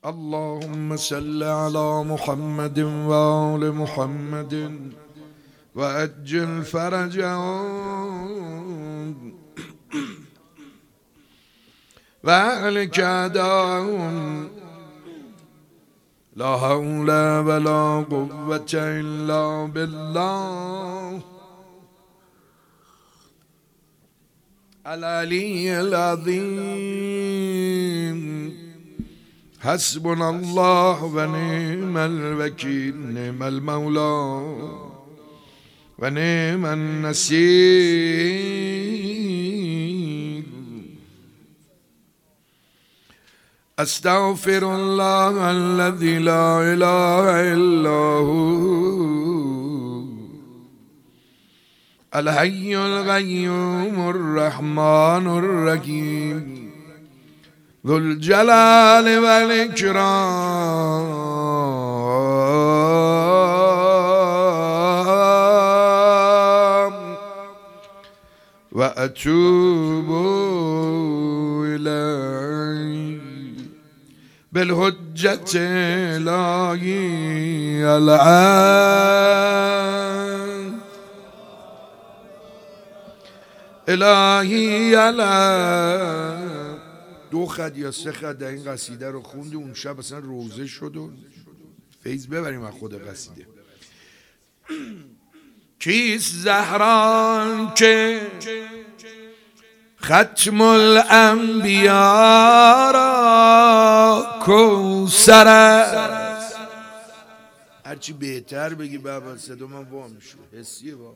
اللهم صل على محمد وآل محمد وأجل فرجهم وأهلك أعداءهم لا حول ولا قوة إلا بالله العلي العظيم. حسبنا الله ونعم الوكيل، نعم المولى ونعم النصير. استغفر الله الذي لا اله الا هو الحي القيوم الرحمن الرحيم ذو الجلال والإكرام وأتوب إليه بالحجة إلهي العام إلهي العام. 2 خط یا 3 خط در این قصیده رو خوندی، اون شب اصلا روزه شد و فیض ببریم از خود قصیده. کیست زهران که ختم الانبیا را کوثر است. هرچی بهتر بگی بابا صدا من وا میشه، حسیه با.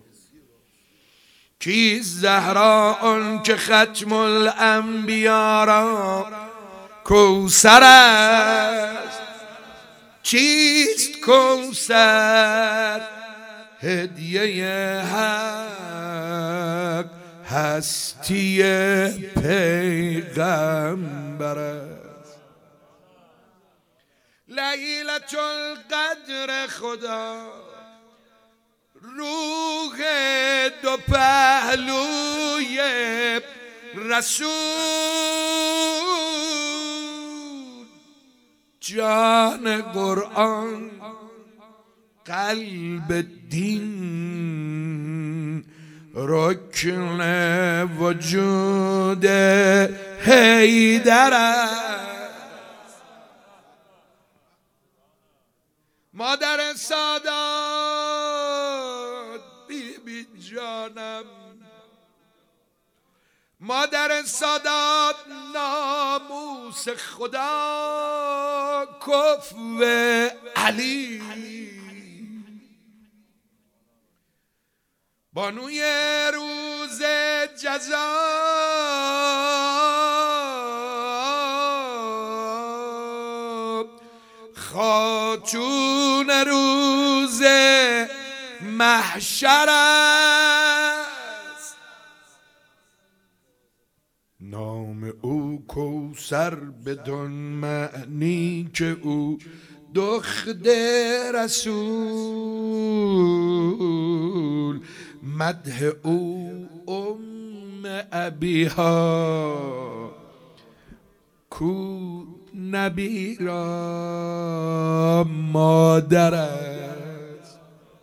کیست زهرا که ختم الانبیا را کوثر است؟ چیست کوثر؟ هدیه حق هستی پیغمبر است. لیلة القدر خدا روح دو پهلوی رسول، جان قرآن قلب دین، رکن وجود حیدر است. مادر سادات بی جانم، مادر سادات ناموس خدا کفو علی، بانوی روز جزا خاتون روز محشر است. نام او کوثر بدان معنی که او دخت رسول، مدح او ابیها کو نبی را مادر است.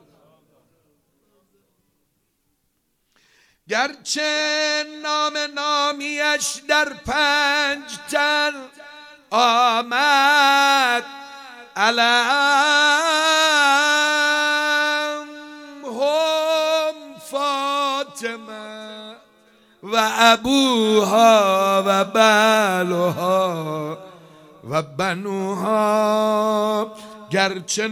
گرچه نامیش در 5 تن آمد علم، هم فاطمه و ابوها و بالها و بنوها. گرچه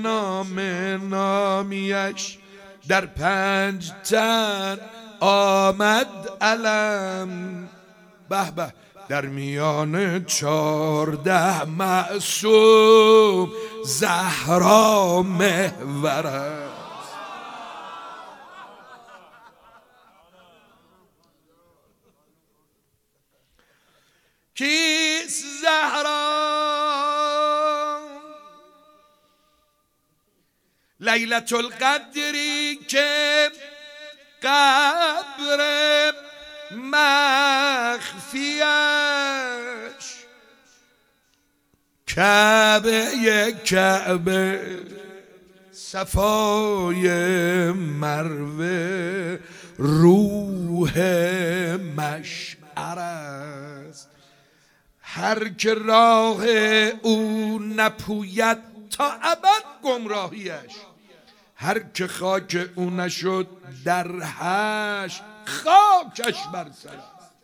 نامیش در 5 تن آمد علم، به به در میان 14 معصوم زهرا محور است. کیست زهرا؟ لیلة القدری که قبر مخفیش کعبه کعبه صفای مروه روح مشعر است. هر که راه او نپوید تا ابد گمراهیش، هر که خاک او نشد در حشر خاکش بر سر است.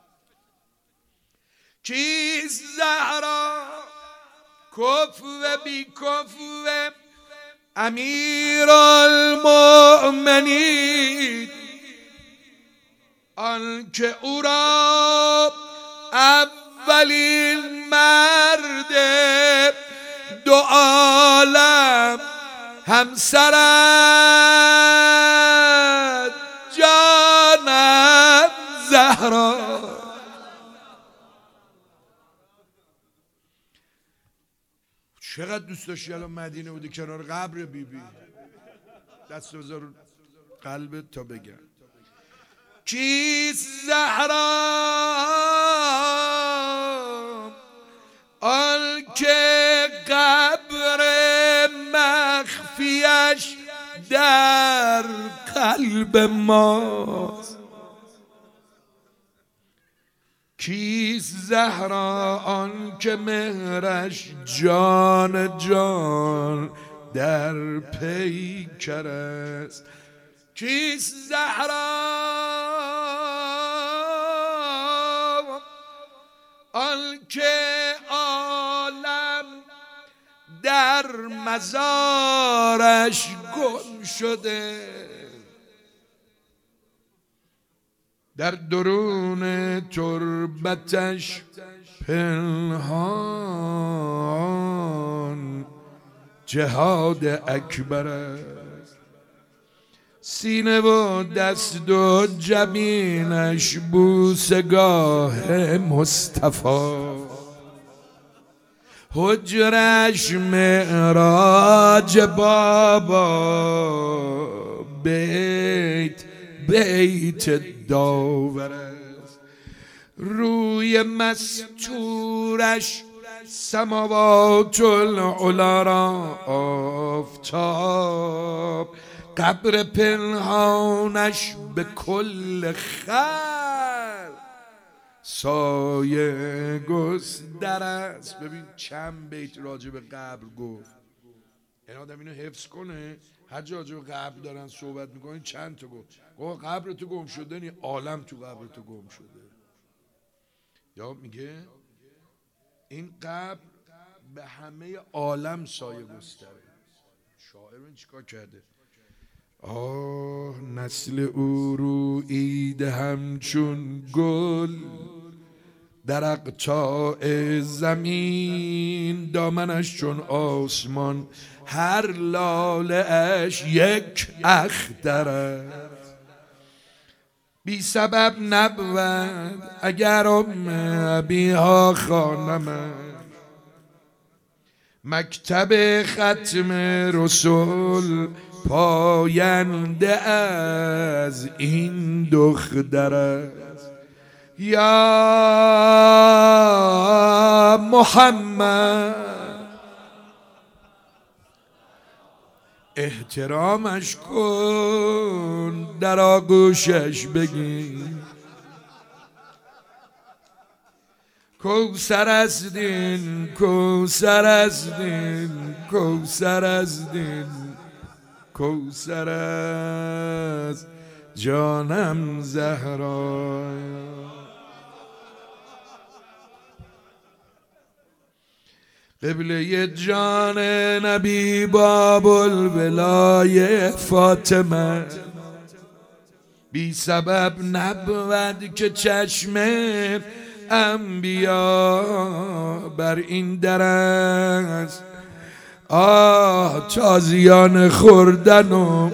کیست زهرا کفو بی کفو امیر المؤمنین، آن که او را اولین مرد دو عالم همسرت جانم زهرا. چقدر دوست داشتی الان مدینه بودی کنار قبر بیبی؟ دست بذار قلبت تا بگم. کیست زهرا آن که قبر مخفیش در قلب ماست؟ کیست زهرا آن که مهرش جان جان در پیکر است؟ کیست زهرا آن که عالم در مزارش گم شده، در درون تربتش پنهان جهاد اکبر است. سینه و دست و جبینش بوسگاه مصطفی، حجرش معراج بابا، بیت داور است. روی مستورش سماوات العلا را آفتاب، قبر پنهانش به کل خلق سایه گستر است. ببین چند بیت راجع به قبر گفت. این آدم اینو حفظ کنه، هر جا راجع به قبر دارن صحبت میکنن چند تا گفت. قبر تو گم شده نی، عالم تو قبر تو گم شده. یا میگه این قبر به همه عالم سایه گستره. شاعر این چیکار کرده؟ آه نسل او روییده همچون گل در اقطاع زمین، دامنش چون آسمان هر لاله اش یک اختر است. بی سبب نبود اگر ابیها خانم، مکتب ختم رسول پاینده از این دختر است. یا محمد احترامش کن، در آغوشش بگیر. کوثر از دین، کوثر از دین، کوثر از دین، کوثر از جانم زهرا. قبله جان نبی باب الولای فاطمه، بی سبب نبود که چشم انبیا بر این در است. آه تازیان خوردن و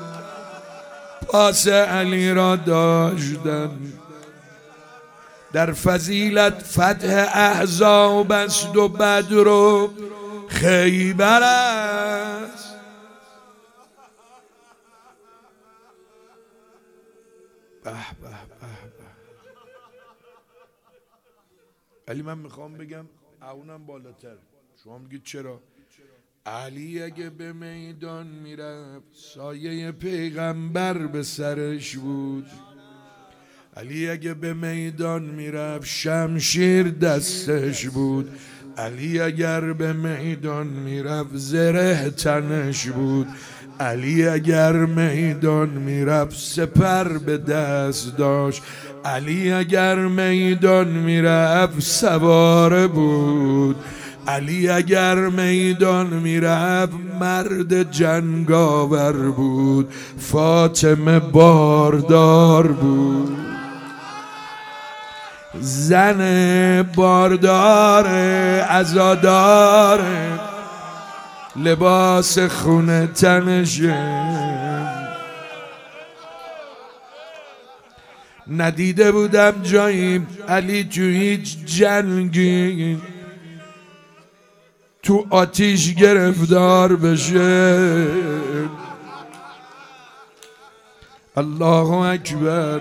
پاس علی را داشتن، در فضیلت فتح احزاب است و بدر و خیبر است. به به به به. ولی من میخوام بگم اونم بالاتر، شما میگید چرا؟ علی اگه به میدان میرفت سایه پیغمبر به سرش بود. علی اگه به میدان میرفت شمشیر دستش بود. علی اگر به میدان میرفت زره تنش بود. علی اگر میدان میرفت سپر به دست داشت. علی اگر میدان میرفت سواره بود. علی اگر میدان میرفت مرد جنگاور بود. فاطمه باردار بود. زن باردار عزادار لباس خونه تنشه. ندیده بودم جایی علی تو هیچ جنگی تو آتیش گرفتار بشه. الله اکبر.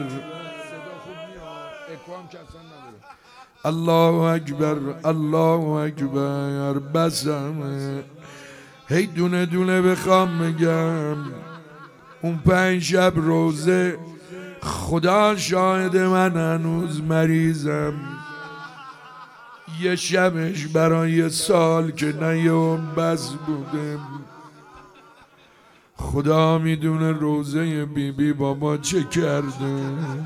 الله اکبر الله اکبر. بسمه هی دونه دونه بخوام میگم. اون 5 شب روزه خدا شاهد من هنوز مریضم. یه شبش برای سال که نیام بس بودم. خدا میدونه روزه بیبی بابا چه کرده.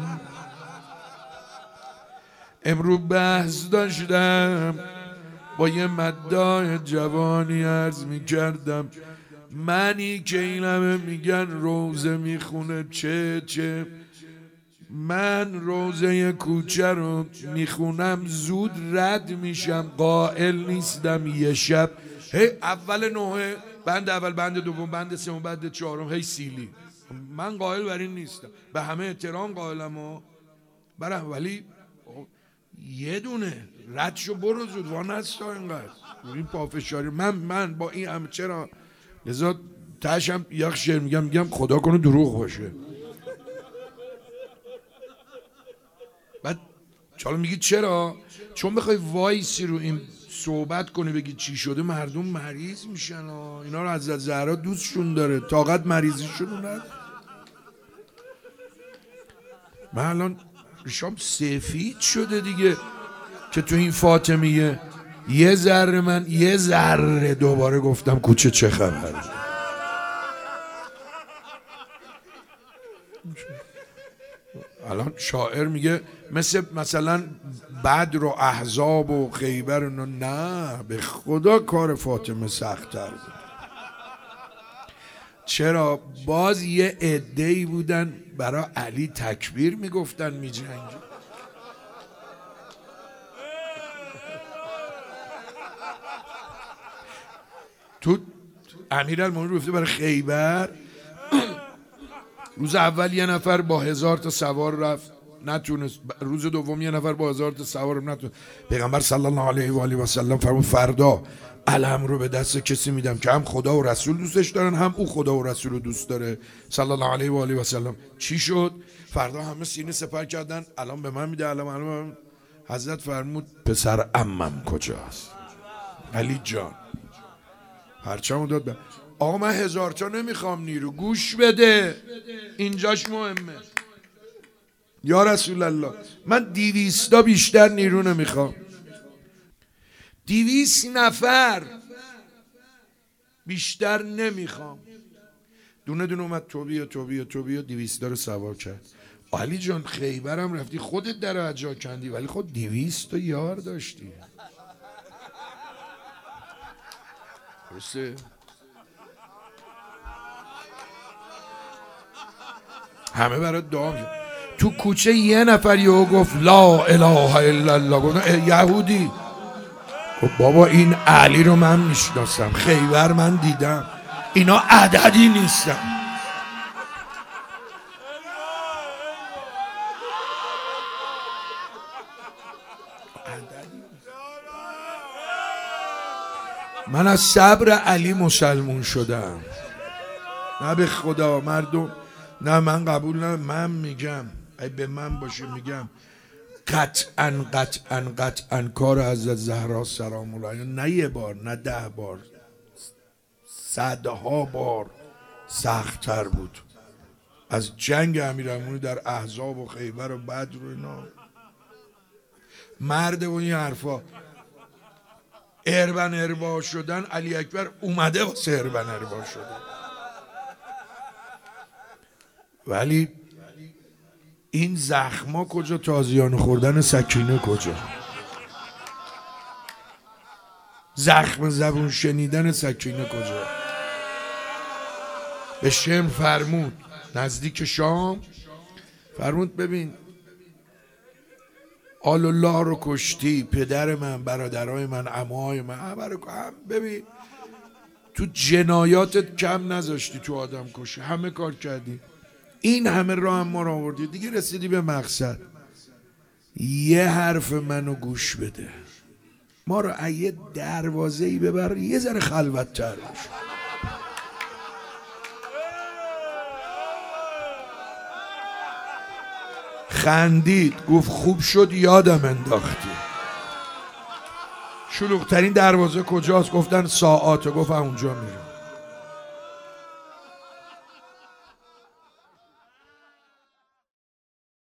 امروز بحث داشتم با یه مداح جوانی عرض میکردم منی که این همه میگن روزه میخونه چه من روزه کوچه رو میخونم زود رد میشم. قائل نیستم یه شب هی اول نوحه بند اول بند دوم بند سوم بند چهارم هی سیلی. من قائل بر این نیستم. به همه احترام قائلم و برم ولی یه دونه رد شو برو زود وان هستا اینقدر این پافشاری. من با این هم چرا لذا تشم یک شعر میگم خدا کنه دروغ باشه. بعد چالا میگی چرا؟ چون بخوای وایسی رو این صحبت کنی بگی چی شده مردم مریض میشن. اینا رو حضرت زهرا دوستشون داره طاقت مریضیشون نداره. من الان ریشام سفید شده دیگه که تو این فاطمیه یه ذره من یه ذره دوباره گفتم کوچه چه خبر. الان شاعر میگه مثلا بدر و احزاب و خیبر و نه به خدا کار فاطمه سخت‌تر بود. چرا؟ باز یه عده‌ای بودن برای علی تکبیر میگفتن میجنگی. تو امیرالمومنین گفته برای خیبر روز اول یه نفر با 1000 تا سوار رفت نتونست. روز دوم یه نفر با 1000 تا سوار نتونست. پیغمبر صلی الله علیه و آله و سلم فرمود فردا علم رو به دست کسی میدم که هم خدا و رسول دوستش دارن هم او خدا و رسول رو دوست داره صلی الله علیه و آله و سلم. چی شد؟ فردا همه سینه سپر کردن الان به من میده الان حضرت فرمود پسر عمم کجاست؟ علی جان پرچمو داد به آقا من 1000 تا نمیخوام نیرو. گوش بده اینجاش مهمه. یا رسول الله من 200 تا بیشتر نیرو نمیخوام. 200 نفر بیشتر نمیخوام. دونه دونه اومد تو بیا 200 تا رو سوار کرد. علی جان خیبرم رفتی خودت در اجا کندی ولی خود 200 تا یار داشتی. درسته؟ همه برای دعا میکنن. تو کوچه یه نفر یهو گفت لا اله الا الله. گفتن یهودی. گفت بابا این علی رو من میشناسم خیبر من دیدم اینا عددی نیستن. من از صبر علی مسلمون شدم. نه به خدا مردم نه من قبول نه. من میگم ای به من باشه میگم قطعا کار حضرت زهرا سلام الله علیها نه یه بار نه 10 بار صدها بار سخت‌تر بود از جنگ امیرالمومنین در احزاب و خیبر و بدر و اینا. مرد و این حرفا. اربن اربا شدن، علی اکبر اومده واسه اربن اربا شدن، ولی این زخما کجا؟ تازیانه خوردن سکینه کجا؟ زخم زبون شنیدن سکینه کجا؟ به شم فرمود نزدیک شام، فرمود ببین آل الله رو کشتی، پدر من، برادرای من، عموهای من، همه رو ببین تو جنایاتت کم نذاشتی، تو آدم کشی همه کار کردی، این همه راه ما رو آوردی، دیگه رسیدی به مقصد. یه حرف منو گوش بده، ما رو یه دروازه‌ای ببر یه ذره خلوت‌تر باشه. خندید گفت خوب شد یادم انداختی. شلوغ‌ترین دروازه کجاست؟ گفتن ساعاته. گفت اونجا میرم.